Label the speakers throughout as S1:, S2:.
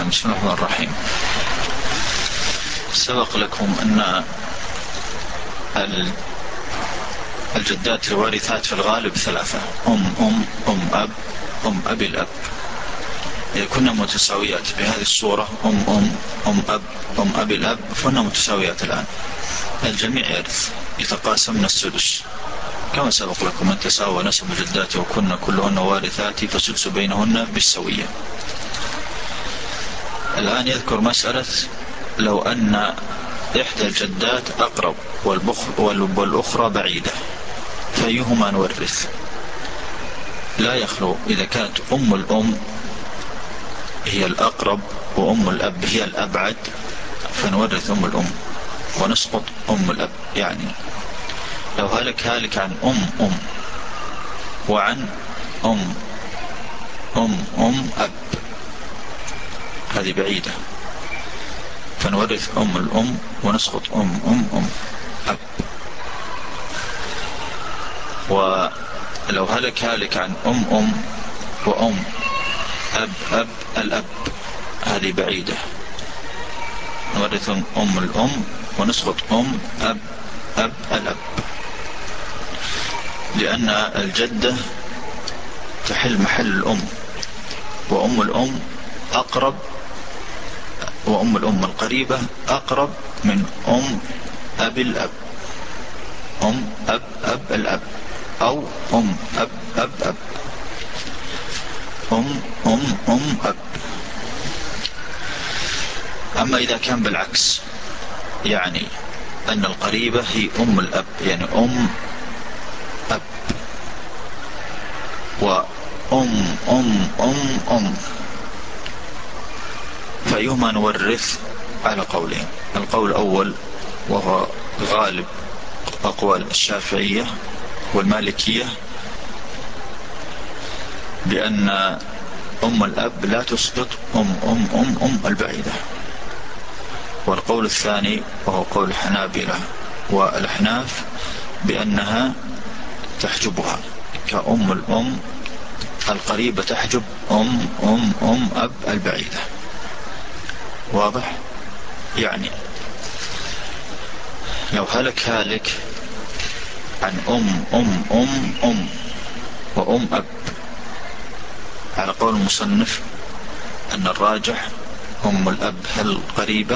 S1: نعم. بسم الله الرحمن الرحيم. سبق لكم أن الجدات الوارثات في الغالب ثلاثة: أم أب، أم أبي الأب. إذا كنا متساويات بهذه الصورة أم أب، أم أبي الأب، فهن متساويات الآن. الجميع يرث، يتقاسمن السدس كما سبق لكم: من تساوى نسب جداته وكن كلهن وارثات فالسدس بينهن بالسوية. الآن يذكر مسألة لو أن إحدى الجدات أقرب والأخرى بعيدة، فأيهما نورث؟ لا يخلو إذا كانت أم الأم هي الأقرب وأم الأب هي الأبعد فنورث أم الأم ونسقط أم الأب. يعني لو هلك عن أم وعن أم أب، هذه بعيدة، فنورث أم الأم ونسقط أم أب. ولو هلك عن أم وأم أب الأب، هذه بعيدة، نورث أم الأم ونسقط أب الأب، لأن الجدة تحل محل الأم، وأم الأم أقرب، وأم الأم القريبة أقرب من أم أبي الأب، أم أب الأب، أو أم أب أم أب. أما إذا كان بالعكس، يعني أن القريبة هي أم الأب، يعني أم أب أم، فأيهما نورث؟ على قولين: القول الأول وهو غالب أقوال الشافعية والمالكية بأن أم الأب لا تسقط أم البعيدة. والقول الثاني وهو قول الحنابلة والأحناف بأنها تحجبها، كأم الأم القريبة تحجب أم أب البعيدة. واضح؟ يعني لو هلك عن أم وأم أب، على قول المصنف أن الراجح أم الأب القريبة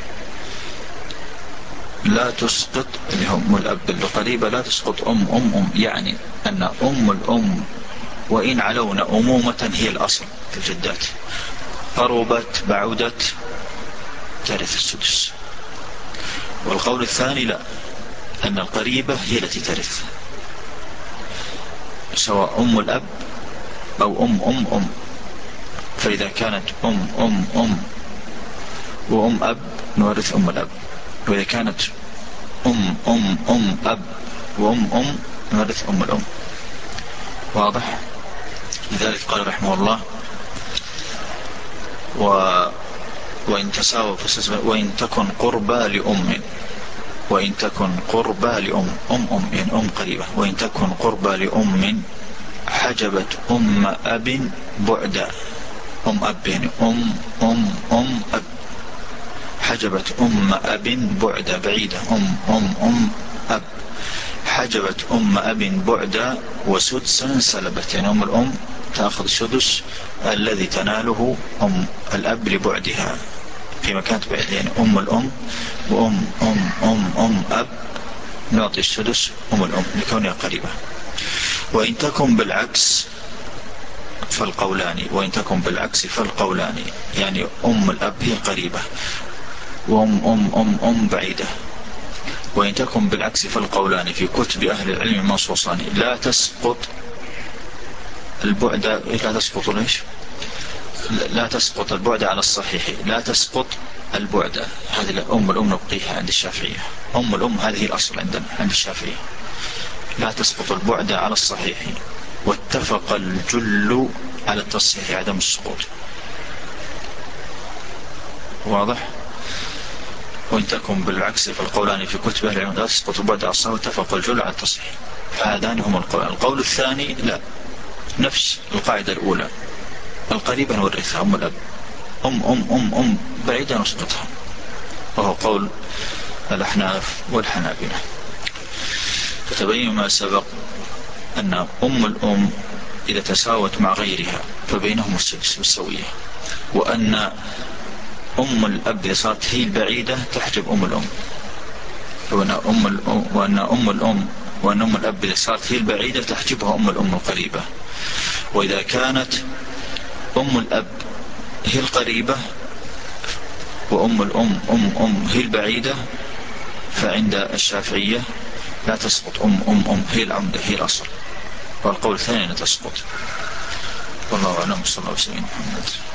S1: لا تسقط، اللي هو أم الأب القريبة لا تسقط أم، يعني أن أم الأم وإن علونا أمومة هي الأصل في الجدات، قربت بعودت ترث السدس. والقول الثاني لا، أن القريبة هي التي ترث، سواء أم الأب أو أم. فإذا كانت أم وأم أب نورث أم الأب، وإذا كانت أم أب وأم نورث أم الأم. واضح؟ لذلك قال رحمه الله: وإن تساوى وإن تكن قربى لأم، وإن تكن قربى لأم يعني أم قريبة، وإن تكن قربى لأم حجبت أم أب بعدا، أم أب يعني أم أب، حجبت أم أب بعدا بعيدة، أم أب، حجبت أم أب بعدا وسدسا سلبت، يعني أم الأم تأخذ سدس الذي تناله أم الأب لبعدها في مكان بعيد، يعني أم الأم وأم أب نعطي السدس أم الأم لكونها قريبة. وإن تكن بالعكس فالقولان، يعني أم الأب هي قريبة وأم بعيدة. وإن تكن بالعكس فالقولان في كتب أهل العلم منصوصان: لا تسقط البعد، لا تسقط البعد على الصحيح، لا تسقط البعد، هذه أم الأم نبقيها عند الشافعية، أم الأم هذه الأصل عندنا عند الشافعية، لا تسقط البعد على الصحيح، واتفق الجل على التصحيح عدم السقوط. واضح؟ وإن تكن بالعكس فالقولان في كتب أهل العلم لا تسقط البعد على الصحيح واتفق الجل على التصحيح. فهذان هم القول الثاني لا، نفس القاعدة الأولى، القريبة نورثها أم الأب، أم بعيدة نسقطها، وهو قول الأحناف والحنابلة. فتبين ما سبق أن أم الأم إذا تساوت مع غيرها فبينهم السدس بالسوية، وأن أم الأب إذا صارت هي البعيدة تحجب أم الأم، وأن أم الأب إذا صارت هي البعيدة تحجبها أم الأم القريبة. وإذا كانت أم الأب هي القريبة وأم الأم هي البعيدة، فعند الشافعية لا تسقط أم هي العمدة هي الأصل، والقول الثاني لا تسقط. والله أعلم. صلى الله عليه وسلم.